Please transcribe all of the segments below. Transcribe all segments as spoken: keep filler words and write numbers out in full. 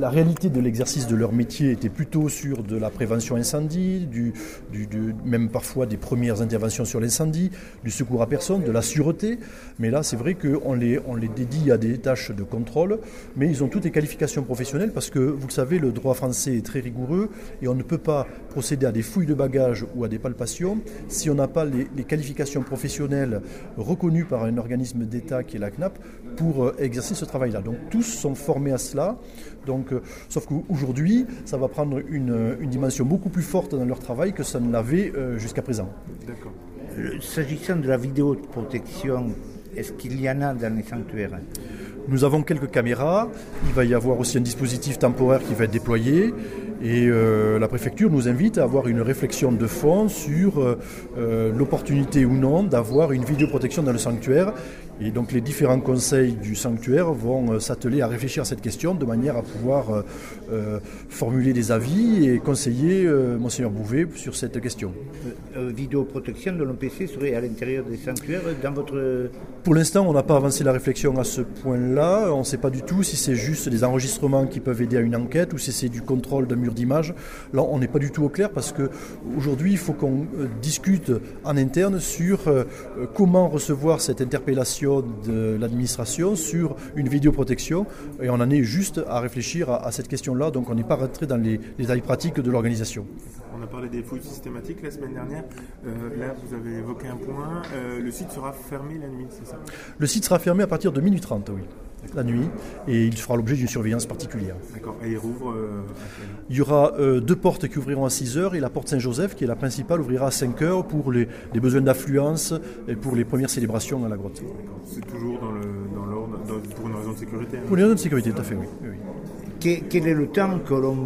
la réalité de l'exercice de leur métier était plutôt sur de la prévention incendie, du, du, du, même parfois des premières interventions sur l'incendie, du secours à personne, de la sûreté. Mais là, c'est vrai qu'on les, on les dédie à des tâches de contrôle, mais ils ont toutes les qualifications professionnelles parce que, vous le savez, le droit français est très rigoureux et on ne peut pas procéder à des fouilles de bagages ou à des palpations si on n'a pas les, les qualifications professionnelles reconnues par un organisme d'État qui est la C N A P pour euh, exercer ce travail-là. Donc tous sont formés à cela, donc, euh, sauf qu'aujourd'hui, ça va prendre une, une dimension beaucoup plus forte dans leur travail que ça ne l'avait euh, jusqu'à présent. D'accord. S'agissant de la vidéoprotection, est-ce qu'il y en a dans les sanctuaires ? Nous avons quelques caméras, il va y avoir aussi un dispositif temporaire qui va être déployé et euh, la préfecture nous invite à avoir une réflexion de fond sur euh, l'opportunité ou non d'avoir une vidéoprotection dans le sanctuaire. Et donc les différents conseils du sanctuaire vont euh, s'atteler à réfléchir à cette question de manière à pouvoir euh, euh, formuler des avis et conseiller euh, Monseigneur Bouvet sur cette question. Euh, euh, vidéoprotection de l'O P C serait à l'intérieur des sanctuaires dans votre... Pour l'instant, on n'a pas avancé la réflexion à ce point-là. On ne sait pas du tout si c'est juste des enregistrements qui peuvent aider à une enquête ou si c'est du contrôle d'un mur d'image. Là, on n'est pas du tout au clair parce qu'aujourd'hui, il faut qu'on euh, discute en interne sur euh, comment recevoir cette interpellation de l'administration sur une vidéoprotection et on en est juste à réfléchir à, à cette question-là, donc on n'est pas rentré dans les, les détails pratiques de l'organisation. On a parlé des fouilles systématiques la semaine dernière, euh, là vous avez évoqué un point, euh, le site sera fermé la nuit, c'est ça ? Le site sera fermé à partir de minuit trente, oui, la nuit, et il fera l'objet d'une surveillance particulière. D'accord, et il rouvre euh, Il y aura euh, deux portes qui ouvriront à six heures et la porte Saint-Joseph, qui est la principale, ouvrira à cinq heures pour les, les besoins d'affluence et pour les premières célébrations à la grotte. D'accord. C'est toujours dans, le, dans l'ordre, dans, pour une raison de sécurité hein. Pour une raison de sécurité, tout à fait, oui. oui, oui. Quel, quel est le temps que l'on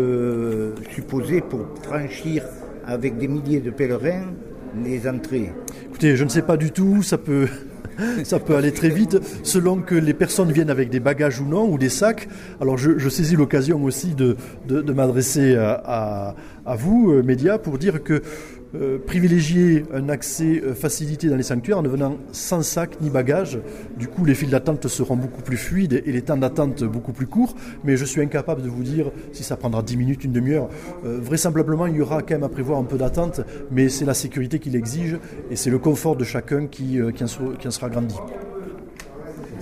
peut supposer pour franchir avec des milliers de pèlerins les entrées ? Écoutez, je ne sais pas du tout, ça peut... Ça peut aller très vite, selon que les personnes viennent avec des bagages ou non, ou des sacs. Alors je, je saisis l'occasion aussi de, de, de m'adresser à, à, à vous, euh, médias, pour dire que euh, privilégier un accès euh, facilité dans les sanctuaires en ne venant sans sac ni bagages, du coup les files d'attente seront beaucoup plus fluides et les temps d'attente beaucoup plus courts, mais je suis incapable de vous dire si ça prendra dix minutes, une demi-heure. Euh, vraisemblablement, il y aura quand même à prévoir un peu d'attente, mais c'est la sécurité qui l'exige et c'est le confort de chacun qui, euh, qui, en, sera, qui en sera grandi.